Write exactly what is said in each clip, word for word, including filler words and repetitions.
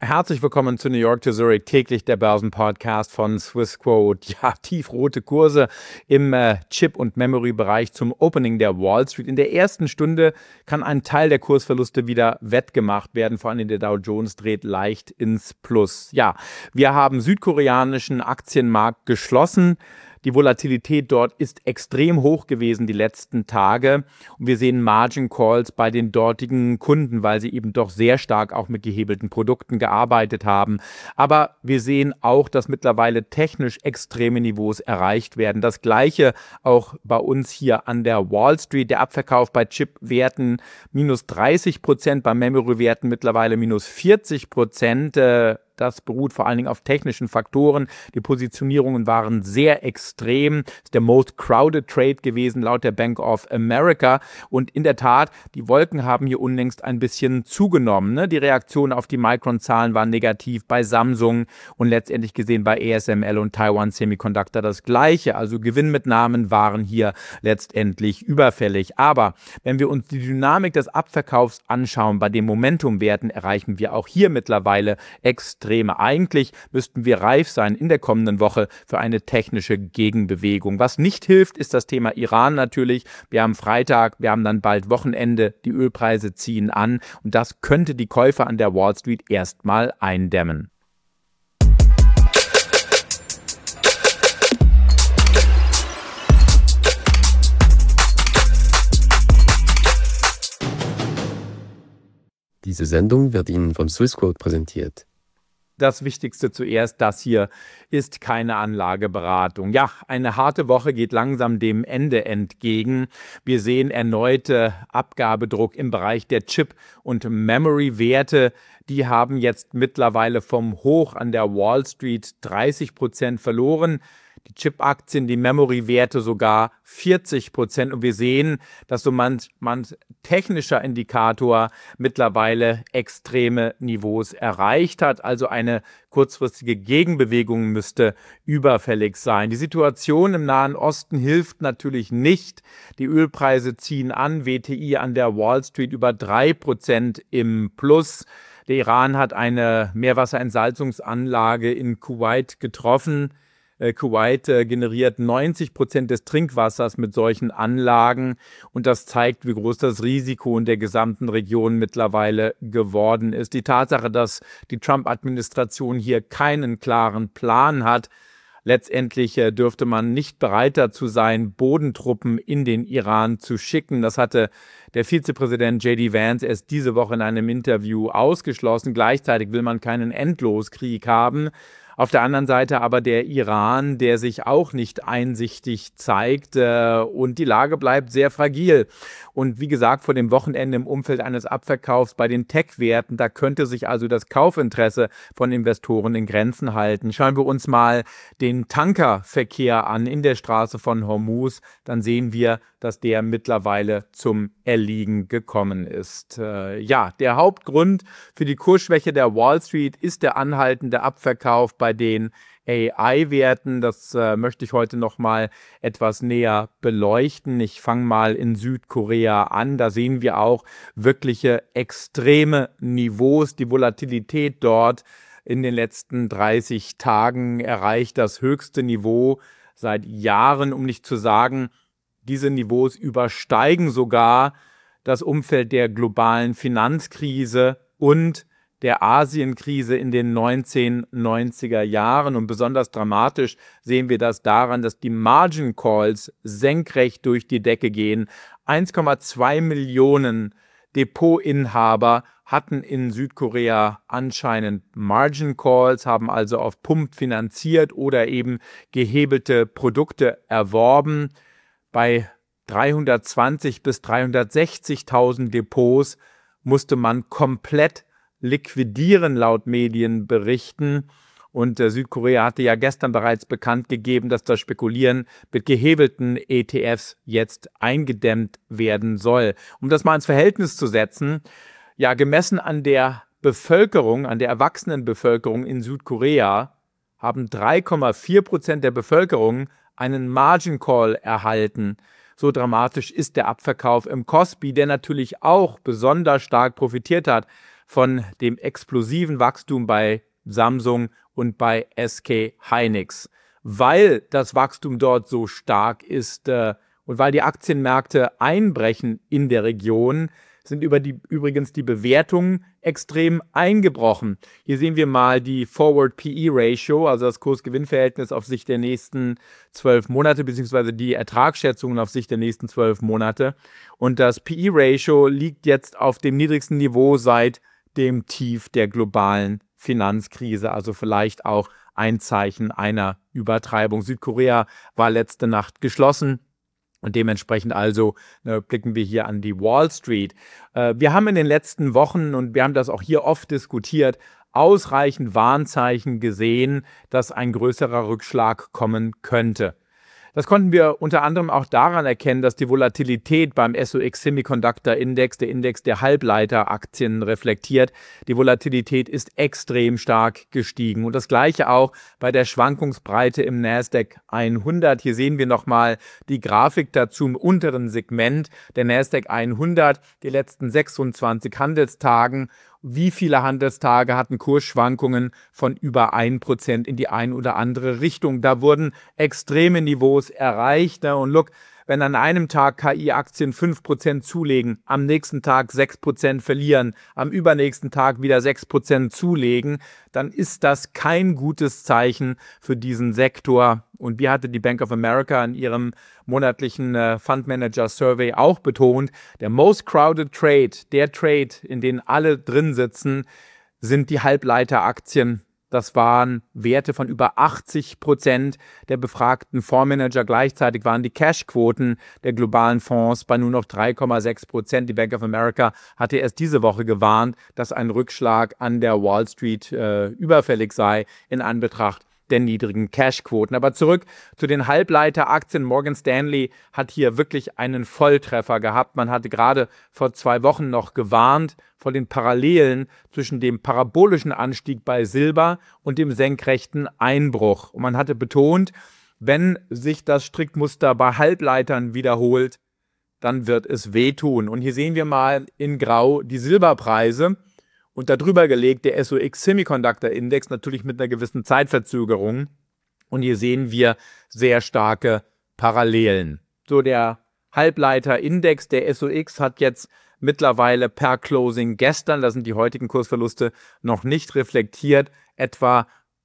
Herzlich willkommen zu New York to Zurich, täglich der Börsenpodcast von Swissquote. Ja, tiefrote Kurse im äh, Chip- und Memory-Bereich zum Opening der Wall Street. In der ersten Stunde kann ein Teil der Kursverluste wieder wettgemacht werden. Vor allem der Dow Jones dreht leicht ins Plus. Ja, wir haben südkoreanischen Aktienmarkt geschlossen. Die Volatilität dort ist extrem hoch gewesen die letzten Tage und wir sehen Margin Calls bei den dortigen Kunden, weil sie eben doch sehr stark auch mit gehebelten Produkten gearbeitet haben. Aber wir sehen auch, dass mittlerweile technisch extreme Niveaus erreicht werden. Das Gleiche auch bei uns hier an der Wall Street. Der Abverkauf bei Chip-Werten minus dreißig Prozent, bei Memory-Werten mittlerweile minus vierzig Prozent. Das beruht vor allen Dingen auf technischen Faktoren. Die Positionierungen waren sehr extrem. Das ist der most crowded Trade gewesen laut der Bank of America. Und in der Tat, die Wolken haben hier unlängst ein bisschen zugenommen. Ne? Die Reaktionen auf die Micron-Zahlen waren negativ bei Samsung und letztendlich gesehen bei A S M L und Taiwan Semiconductor das Gleiche. Also Gewinnmitnahmen waren hier letztendlich überfällig. Aber wenn wir uns die Dynamik des Abverkaufs anschauen, bei den Momentumwerten erreichen wir auch hier mittlerweile extrem. Eigentlich müssten wir reif sein in der kommenden Woche für eine technische Gegenbewegung. Was nicht hilft, ist das Thema Iran natürlich. Wir haben Freitag, wir haben dann bald Wochenende, die Ölpreise ziehen an und das könnte die Käufer an der Wall Street erstmal eindämmen. Diese Sendung wird Ihnen von Swissquote präsentiert. Das Wichtigste zuerst, das hier ist keine Anlageberatung. Ja, eine harte Woche geht langsam dem Ende entgegen. Wir sehen erneute Abgabedruck im Bereich der Chip- und Memory-Werte. Die haben jetzt mittlerweile vom Hoch an der Wall Street dreißig Prozent verloren. Die Chip-Aktien, die Memory-Werte sogar vierzig Prozent. Und wir sehen, dass so manch, manch technischer Indikator mittlerweile extreme Niveaus erreicht hat. Also eine kurzfristige Gegenbewegung müsste überfällig sein. Die Situation im Nahen Osten hilft natürlich nicht. Die Ölpreise ziehen an, W T I an der Wall Street über drei Prozent im Plus. Der Iran hat eine Meerwasserentsalzungsanlage in Kuwait getroffen. Kuwait äh, generiert neunzig Prozent des Trinkwassers mit solchen Anlagen und das zeigt, wie groß das Risiko in der gesamten Region mittlerweile geworden ist. Die Tatsache, dass die Trump-Administration hier keinen klaren Plan hat, letztendlich äh, dürfte man nicht bereit dazu sein, Bodentruppen in den Iran zu schicken. Das hatte der Vizepräsident J D Vance erst diese Woche in einem Interview ausgeschlossen. Gleichzeitig will man keinen Endloskrieg haben. Auf der anderen Seite aber der Iran, der sich auch nicht einsichtig zeigt äh, und die Lage bleibt sehr fragil. Und wie gesagt, vor dem Wochenende im Umfeld eines Abverkaufs bei den Tech-Werten, da könnte sich also das Kaufinteresse von Investoren in Grenzen halten. Schauen wir uns mal den Tankerverkehr an in der Straße von Hormuz, dann sehen wir, dass der mittlerweile zum Erliegen gekommen ist. Äh, ja, der Hauptgrund für die Kursschwäche der Wall Street ist der anhaltende Abverkauf bei den A I-Werten. Das äh, möchte ich heute noch mal etwas näher beleuchten. Ich fange mal in Südkorea an. Da sehen wir auch wirkliche extreme Niveaus. Die Volatilität dort in den letzten dreißig Tagen erreicht das höchste Niveau seit Jahren, um nicht zu sagen, diese Niveaus übersteigen sogar das Umfeld der globalen Finanzkrise und der Asienkrise in den neunzehnhundertneunziger Jahren. Und besonders dramatisch sehen wir das daran, dass die Margin Calls senkrecht durch die Decke gehen. eins Komma zwei Millionen Depotinhaber hatten in Südkorea anscheinend Margin Calls, haben also auf Pump finanziert oder eben gehebelte Produkte erworben. Bei dreihundertzwanzigtausend bis dreihundertsechzigtausend Depots musste man komplett liquidieren, laut Medienberichten. Und äh, Südkorea hatte ja gestern bereits bekannt gegeben, dass das Spekulieren mit gehebelten E T Fs jetzt eingedämmt werden soll. Um das mal ins Verhältnis zu setzen, ja, gemessen an der Bevölkerung, an der erwachsenen Bevölkerung in Südkorea, haben drei Komma vier Prozent der Bevölkerung einen Margin Call erhalten. So dramatisch ist der Abverkauf im Kospi, der natürlich auch besonders stark profitiert hat von dem explosiven Wachstum bei Samsung und bei S K Hynix. Weil das Wachstum dort so stark ist äh, und weil die Aktienmärkte einbrechen in der Region, sind über die, übrigens die Bewertungen extrem eingebrochen. Hier sehen wir mal die Forward P E Ratio, also das Kurs-Gewinn-Verhältnis auf Sicht der nächsten zwölf Monate, beziehungsweise die Ertragsschätzungen auf Sicht der nächsten zwölf Monate. Und das P E Ratio liegt jetzt auf dem niedrigsten Niveau seit dem Tief der globalen Finanzkrise, also vielleicht auch ein Zeichen einer Übertreibung. Südkorea war letzte Nacht geschlossen. Und dementsprechend also ne, blicken wir hier an die Wall Street. Äh, wir haben in den letzten Wochen, und wir haben das auch hier oft diskutiert, ausreichend Warnzeichen gesehen, dass ein größerer Rückschlag kommen könnte. Das konnten wir unter anderem auch daran erkennen, dass die Volatilität beim S O X Semiconductor Index, der Index der Halbleiteraktien, reflektiert. Die Volatilität ist extrem stark gestiegen. Und das Gleiche auch bei der Schwankungsbreite im Nasdaq hundert. Hier sehen wir nochmal die Grafik dazu im unteren Segment. Der Nasdaq hundert, die letzten sechsundzwanzig Handelstagen. Wie viele Handelstage hatten Kursschwankungen von über ein Prozent in die ein oder andere Richtung? Da wurden extreme Niveaus erreicht. Und look, wenn an einem Tag K I-Aktien fünf Prozent zulegen, am nächsten Tag sechs Prozent verlieren, am übernächsten Tag wieder sechs Prozent zulegen, dann ist das kein gutes Zeichen für diesen Sektor. Und wie hatte die Bank of America in ihrem monatlichen äh, Fund Manager Survey auch betont, der most crowded trade, der Trade, in den alle drin sitzen, sind die Halbleiteraktien. Das waren Werte von über achtzig Prozent der befragten Fondsmanager. Gleichzeitig waren die Cashquoten der globalen Fonds bei nur noch drei Komma sechs Prozent. Die Bank of America hatte erst diese Woche gewarnt, dass ein Rückschlag an der Wall Street äh, überfällig sei in Anbetracht der niedrigen Cashquoten. Aber zurück zu den Halbleiteraktien. Morgan Stanley hat hier wirklich einen Volltreffer gehabt. Man hatte gerade vor zwei Wochen noch gewarnt vor den Parallelen zwischen dem parabolischen Anstieg bei Silber und dem senkrechten Einbruch. Und man hatte betont, wenn sich das Strickmuster bei Halbleitern wiederholt, dann wird es wehtun. Und hier sehen wir mal in Grau die Silberpreise. Und darüber gelegt der S O X Semiconductor Index, natürlich mit einer gewissen Zeitverzögerung. Und hier sehen wir sehr starke Parallelen. So, der Halbleiterindex, der S O X, hat jetzt mittlerweile per Closing gestern, da sind die heutigen Kursverluste noch nicht reflektiert, etwa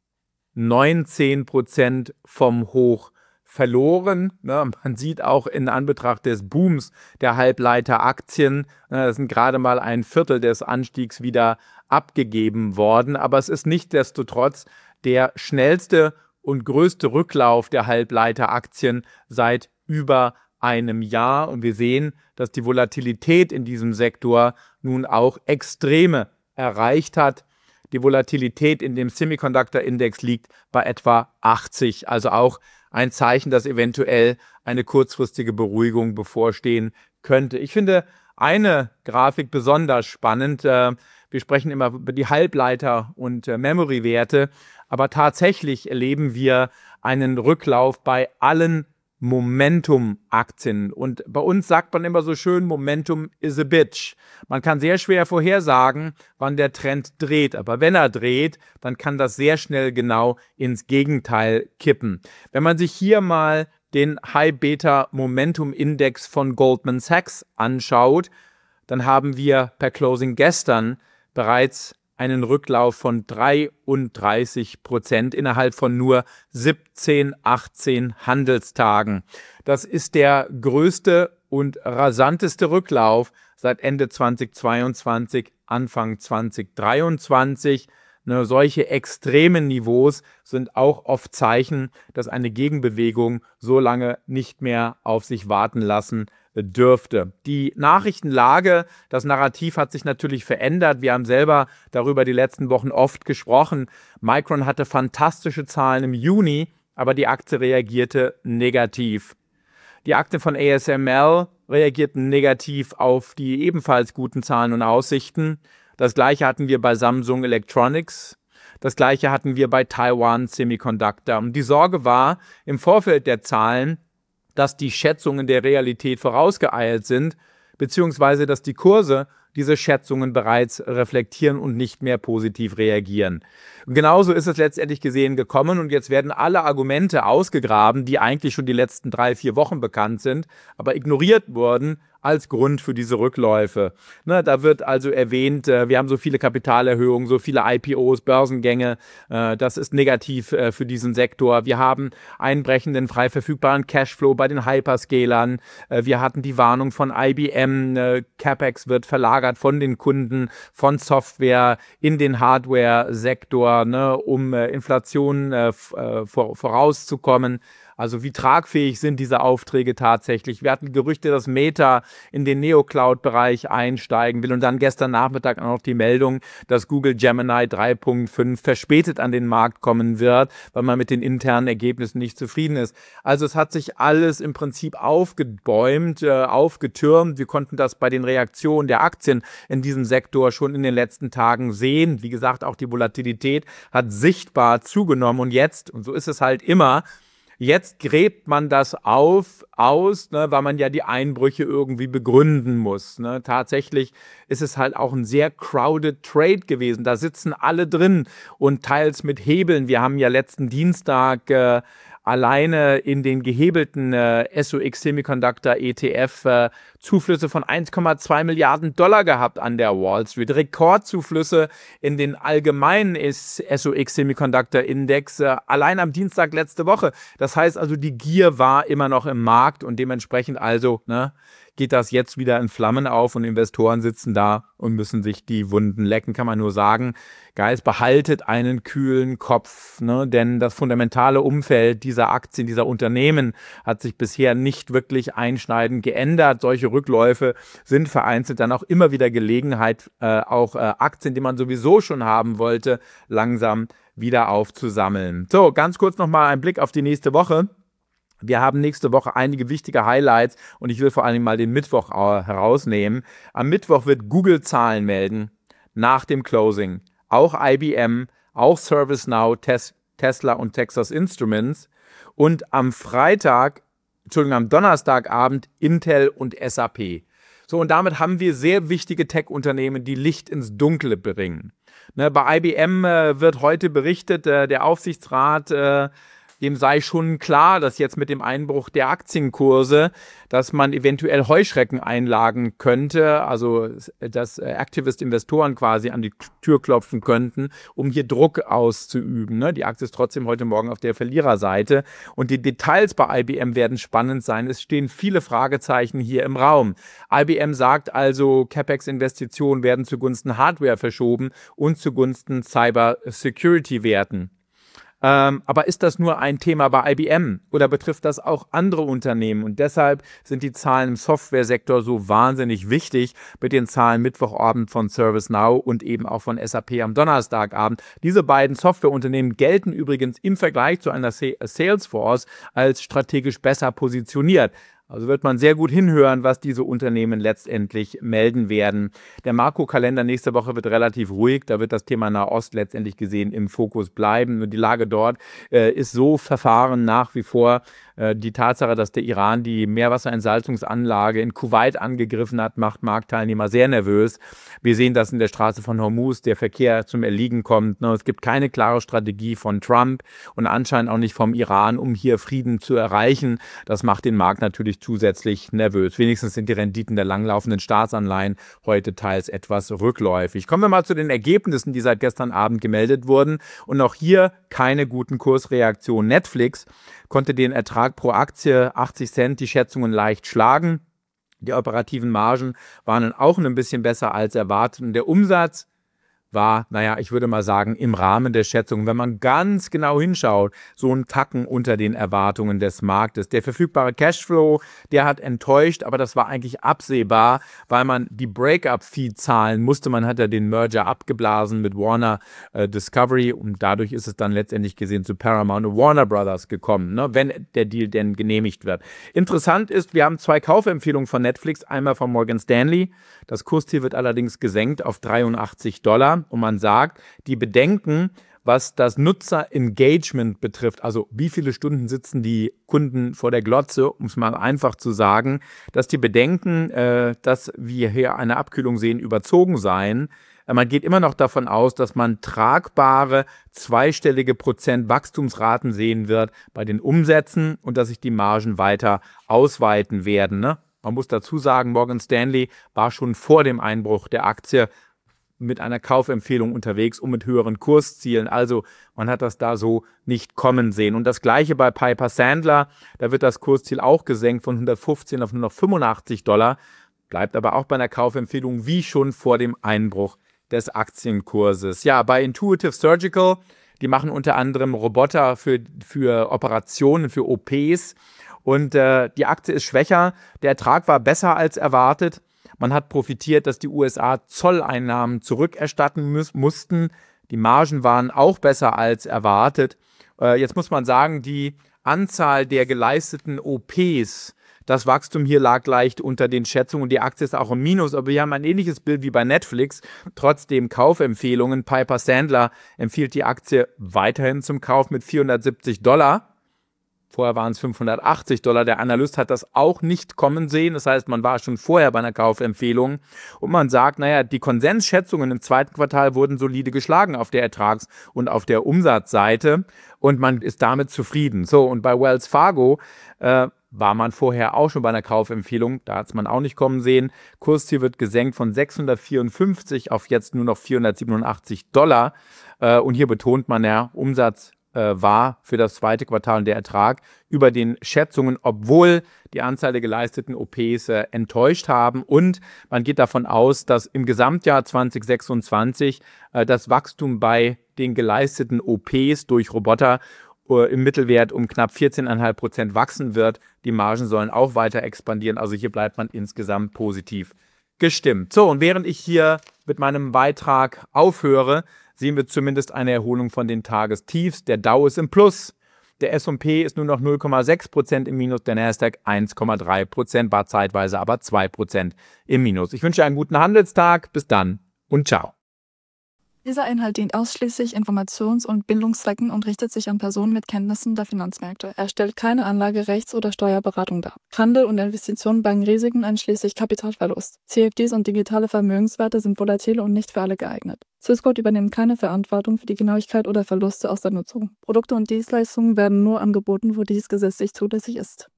neunzehn Prozent vom Hoch verloren. Ne, man sieht auch in Anbetracht des Booms der Halbleiteraktien, ne, das sind gerade mal ein Viertel des Anstiegs wieder abgegeben worden. Aber es ist nichtsdestotrotz der schnellste und größte Rücklauf der Halbleiteraktien seit über einem Jahr. Und wir sehen, dass die Volatilität in diesem Sektor nun auch Extreme erreicht hat. Die Volatilität in dem Semiconductor-Index liegt bei etwa achtzig, also auch ein Zeichen, dass eventuell eine kurzfristige Beruhigung bevorstehen könnte. Ich finde eine Grafik besonders spannend. Wir sprechen immer über die Halbleiter- und Memory-Werte, aber tatsächlich erleben wir einen Rücklauf bei allen Momentum-Aktien. Und bei uns sagt man immer so schön, Momentum is a bitch. Man kann sehr schwer vorhersagen, wann der Trend dreht. Aber wenn er dreht, dann kann das sehr schnell genau ins Gegenteil kippen. Wenn man sich hier mal den High-Beta-Momentum-Index von Goldman Sachs anschaut, dann haben wir per Closing gestern bereits einen Rücklauf von dreiunddreißig Prozent innerhalb von nur siebzehn, achtzehn Handelstagen. Das ist der größte und rasanteste Rücklauf seit Ende zweitausendzweiundzwanzig, Anfang zweitausenddreiundzwanzig. Ne, solche extremen Niveaus sind auch oft Zeichen, dass eine Gegenbewegung so lange nicht mehr auf sich warten lassen dürfte. Die Nachrichtenlage, das Narrativ hat sich natürlich verändert. Wir haben selber darüber die letzten Wochen oft gesprochen. Micron hatte fantastische Zahlen im Juni, aber die Aktie reagierte negativ. Die Aktien von A S M L reagierten negativ auf die ebenfalls guten Zahlen und Aussichten. Das gleiche hatten wir bei Samsung Electronics. Das gleiche hatten wir bei Taiwan Semiconductor. Und die Sorge war im Vorfeld der Zahlen, dass die Schätzungen der Realität vorausgeeilt sind, beziehungsweise dass die Kurse diese Schätzungen bereits reflektieren und nicht mehr positiv reagieren. Und genauso ist es letztendlich gesehen gekommen und jetzt werden alle Argumente ausgegraben, die eigentlich schon die letzten drei, vier Wochen bekannt sind, aber ignoriert wurden als Grund für diese Rückläufe. Ne, da wird also erwähnt, äh, wir haben so viele Kapitalerhöhungen, so viele I P Os, Börsengänge, äh, das ist negativ äh, für diesen Sektor. Wir haben einbrechenden frei verfügbaren Cashflow bei den Hyperscalern. Äh, wir hatten die Warnung von I B M, äh, CapEx wird verlagert von den Kunden, von Software in den Hardware-Sektor, ne, um äh, Inflation äh, vor, vorauszukommen. Also wie tragfähig sind diese Aufträge tatsächlich? Wir hatten Gerüchte, dass Meta in den Neo-Cloud-Bereich einsteigen will und dann gestern Nachmittag auch noch die Meldung, dass Google Gemini drei Punkt fünf verspätet an den Markt kommen wird, weil man mit den internen Ergebnissen nicht zufrieden ist. Also es hat sich alles im Prinzip aufgebäumt, äh, aufgetürmt. Wir konnten das bei den Reaktionen der Aktien in diesem Sektor schon in den letzten Tagen sehen. Wie gesagt, auch die Volatilität hat sichtbar zugenommen und jetzt, und so ist es halt immer, jetzt gräbt man das auf, aus, ne, weil man ja die Einbrüche irgendwie begründen muss. Ne. Tatsächlich ist es halt auch ein sehr crowded Trade gewesen. Da sitzen alle drin und teils mit Hebeln. Wir haben ja letzten Dienstag äh, alleine in den gehebelten äh, S O X Semiconductor E T F äh, Zuflüsse von eins Komma zwei Milliarden Dollar gehabt an der Wall Street. Rekordzuflüsse in den allgemeinen S O X Semiconductor Index äh, allein am Dienstag letzte Woche. Das heißt also, die Gier war immer noch im Markt und dementsprechend also, ne, geht das jetzt wieder in Flammen auf und Investoren sitzen da und müssen sich die Wunden lecken, kann man nur sagen. Guys, behaltet einen kühlen Kopf, ne? Denn das fundamentale Umfeld dieser Aktien, dieser Unternehmen hat sich bisher nicht wirklich einschneidend geändert. Solche Rückläufe sind vereinzelt dann auch immer wieder Gelegenheit, äh, auch äh, Aktien, die man sowieso schon haben wollte, langsam wieder aufzusammeln. So, ganz kurz nochmal ein Blick auf die nächste Woche. Wir haben nächste Woche einige wichtige Highlights und ich will vor allem mal den Mittwoch herausnehmen. Am Mittwoch wird Google Zahlen melden, nach dem Closing. Auch I B M, auch ServiceNow, Tes- Tesla und Texas Instruments. Und am Freitag, Entschuldigung, am Donnerstagabend Intel und S A P. So, und damit haben wir sehr wichtige Tech-Unternehmen, die Licht ins Dunkle bringen. Ne, bei I B M äh, wird heute berichtet, äh, der Aufsichtsrat äh, dem sei schon klar, dass jetzt mit dem Einbruch der Aktienkurse, dass man eventuell Heuschrecken einlagen könnte, also dass Activist-Investoren quasi an die Tür klopfen könnten, um hier Druck auszuüben. Ne? Die Aktie ist trotzdem heute Morgen auf der Verliererseite und die Details bei I B M werden spannend sein. Es stehen viele Fragezeichen hier im Raum. I B M sagt also, CapEx-Investitionen werden zugunsten Hardware verschoben und zugunsten Cyber-Security-Werten. Ähm, aber ist das nur ein Thema bei I B M oder betrifft das auch andere Unternehmen? Und deshalb sind die Zahlen im Softwaresektor so wahnsinnig wichtig mit den Zahlen Mittwochabend von ServiceNow und eben auch von S A P am Donnerstagabend. Diese beiden Softwareunternehmen gelten übrigens im Vergleich zu einer Salesforce als strategisch besser positioniert. Also wird man sehr gut hinhören, was diese Unternehmen letztendlich melden werden. Der Makrokalender nächste Woche wird relativ ruhig. Da wird das Thema Nahost letztendlich gesehen im Fokus bleiben. Und die Lage dort äh, ist so verfahren nach wie vor. Äh, die Tatsache, dass der Iran die Meerwasserentsalzungsanlage in Kuwait angegriffen hat, macht Marktteilnehmer sehr nervös. Wir sehen, dass in der Straße von Hormuz der Verkehr zum Erliegen kommt. Ne? Es gibt keine klare Strategie von Trump und anscheinend auch nicht vom Iran, um hier Frieden zu erreichen. Das macht den Markt natürlich zusätzlich nervös. Wenigstens sind die Renditen der langlaufenden Staatsanleihen heute teils etwas rückläufig. Kommen wir mal zu den Ergebnissen, die seit gestern Abend gemeldet wurden. Und auch hier keine guten Kursreaktionen. Netflix konnte den Ertrag pro Aktie achtzig Cent, die Schätzungen leicht schlagen. Die operativen Margen waren dann auch ein bisschen besser als erwartet. Und der Umsatz war, naja, ich würde mal sagen, im Rahmen der Schätzung, wenn man ganz genau hinschaut, so ein Tacken unter den Erwartungen des Marktes. Der verfügbare Cashflow, der hat enttäuscht, aber das war eigentlich absehbar, weil man die Break-up-Fee zahlen musste. Man hat ja den Merger abgeblasen mit Warner äh, Discovery und dadurch ist es dann letztendlich gesehen zu Paramount und Warner Brothers gekommen, ne, wenn der Deal denn genehmigt wird. Interessant ist, wir haben zwei Kaufempfehlungen von Netflix, einmal von Morgan Stanley. Das Kursziel wird allerdings gesenkt auf dreiundachtzig Dollar. und man sagt, die Bedenken, was das Nutzer-Engagement betrifft, also wie viele Stunden sitzen die Kunden vor der Glotze, um es mal einfach zu sagen, dass die Bedenken, äh, dass wir hier eine Abkühlung sehen, überzogen seien. Äh, man geht immer noch davon aus, dass man tragbare zweistellige Prozent Wachstumsraten sehen wird bei den Umsätzen und dass sich die Margen weiter ausweiten werden. Ne? Man muss dazu sagen, Morgan Stanley war schon vor dem Einbruch der Aktie mit einer Kaufempfehlung unterwegs und mit höheren Kurszielen. Also man hat das da so nicht kommen sehen. Und das Gleiche bei Piper Sandler. Da wird das Kursziel auch gesenkt von hundertfünfzehn auf nur noch fünfundachtzig Dollar. Bleibt aber auch bei einer Kaufempfehlung wie schon vor dem Einbruch des Aktienkurses. Ja, bei Intuitive Surgical, die machen unter anderem Roboter für, für Operationen, für O Ps. Und äh, die Aktie ist schwächer. Der Ertrag war besser als erwartet. Man hat profitiert, dass die U S A Zolleinnahmen zurückerstatten müß, mussten. Die Margen waren auch besser als erwartet. Äh, jetzt muss man sagen, die Anzahl der geleisteten O Ps, das Wachstum hier lag leicht unter den Schätzungen. Die Aktie ist auch im Minus, aber wir haben ein ähnliches Bild wie bei Netflix. Trotzdem Kaufempfehlungen. Piper Sandler empfiehlt die Aktie weiterhin zum Kauf mit vierhundertsiebzig Dollar. Vorher waren es fünfhundertachtzig Dollar. Der Analyst hat das auch nicht kommen sehen. Das heißt, man war schon vorher bei einer Kaufempfehlung. Und man sagt, naja, die Konsensschätzungen im zweiten Quartal wurden solide geschlagen auf der Ertrags- und auf der Umsatzseite. Und man ist damit zufrieden. So, und bei Wells Fargo äh, war man vorher auch schon bei einer Kaufempfehlung. Da hat es man auch nicht kommen sehen. Kursziel wird gesenkt von sechshundertvierundfünfzig auf jetzt nur noch vierhundertsiebenundachtzig Dollar. Äh, und hier betont man ja, Umsatz war für das zweite Quartal und der Ertrag über den Schätzungen, obwohl die Anzahl der geleisteten O Ps äh, enttäuscht haben. Und man geht davon aus, dass im Gesamtjahr zwanzig sechsundzwanzig äh, das Wachstum bei den geleisteten O Ps durch Roboter äh, im Mittelwert um knapp vierzehn Komma fünf Prozent wachsen wird. Die Margen sollen auch weiter expandieren. Also hier bleibt man insgesamt positiv gestimmt. So, und während ich hier mit meinem Beitrag aufhöre, sehen wir zumindest eine Erholung von den Tagestiefs. Der Dow ist im Plus, der S und P ist nur noch null Komma sechs Prozent im Minus, der Nasdaq eins Komma drei Prozent, war zeitweise aber zwei Prozent im Minus. Ich wünsche einen guten Handelstag, bis dann und ciao. Dieser Inhalt dient ausschließlich Informations- und Bildungszwecken und richtet sich an Personen mit Kenntnissen der Finanzmärkte. Er stellt keine Anlage-, Rechts- oder Steuerberatung dar. Handel und Investitionen bergen Risiken einschließlich Kapitalverlust. C F Ds und digitale Vermögenswerte sind volatil und nicht für alle geeignet. Swissquote übernimmt keine Verantwortung für die Genauigkeit oder Verluste aus der Nutzung. Produkte und Dienstleistungen werden nur angeboten, wo dies gesetzlich zulässig ist.